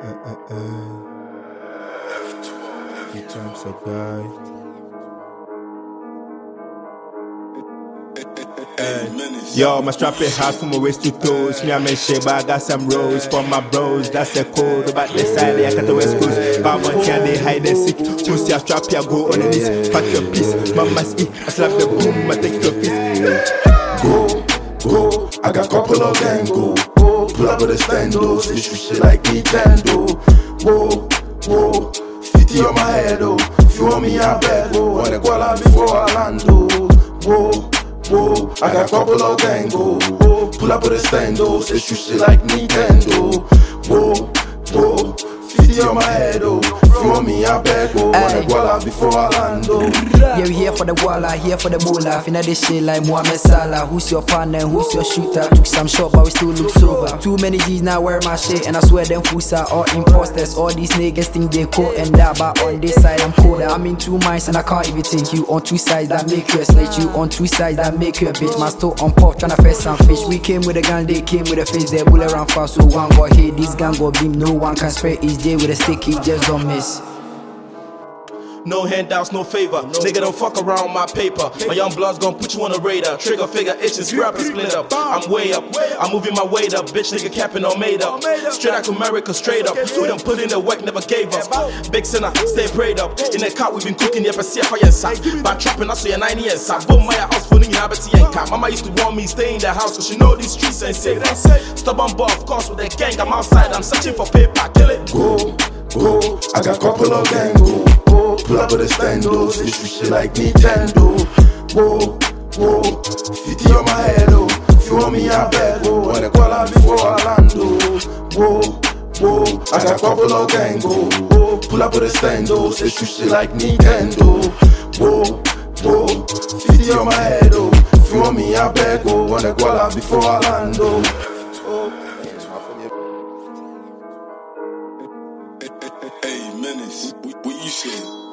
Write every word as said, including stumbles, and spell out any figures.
uh, uh, uh. Two times a guy. Yo, my strap it hard from my waist to toes. Me, I'm in shape, but I got some rolls for my bros. That's the code. About the side, I got the west coast. But one thing, they hide and sick. Pussy, I strap here, go on the knees. Fuck your piece, mama's eat. I slap the boom, I take your fist. Go, go, I got couple of gang go. Pull up with the standos, they shoot shit like Nintendo. Whoa, whoa, fifty on my head, oh. If you want me, I bet, go. Wanna go out before Orlando. Whoa. Whoa, I got couple of gang go. Pull up with the standos, they shoot shit like Nintendo. Whoa, whoa, fifty on my head, oh. For me, I beg, oh. Wanna go out before Orlando. Yeah, we here for the walla, here for the moolah. Finna this shit like Mohamed Salah. Who's your partner, who's your shooter? Took some shot, but we still look sober. Too many G's now wear my shit, and I swear them fools are all imposters. All these niggas think they cool and that, but on this side I'm colder. I'm in two minds and I can't even think. You on two sides that make you a snitch. You on two sides that make you a bitch. My store on pop, tryna fetch some fish. We came with a gun, they came with a face. They bull around fast, so one got hit. This gun got beam, no one can spray each day with a stick, he just don't miss. No handouts, no favor. Nigga, don't fuck around my paper. My young blood's gon' put you on the radar. Trigger figure itching, scrap and split up. I'm way up, I'm moving my weight up. Bitch, nigga, capping on made up. Straight out to America, straight up. We done put in the work, never gave up. Big sinner, stay prayed up. In the car, we been cooking, yeah, but see if I inside. By trapping, I saw your ninety years. I boom my house for nigga, but see ain't cap. Mama used to warn me, stay in the house, cause she know these streets ain't safe. Stubborn boy, of course, with the gang, I'm outside. I'm searching for paper, kill it. Go, go, I got couple of gang go. Pull up with the standos, they shoot shit like Nintendo. Whoa, whoa, fifty on my head, oh. If you want me, I bet, go. Wanna go out before Orlando. Whoa, whoa, I got couple of gang go. Pull up with the standos, they shoot shit like Nintendo. Whoa, whoa, fifty on my head, oh. If you want me, I bet, go. Wanna go out before Orlando. Hey, Menace, what you say?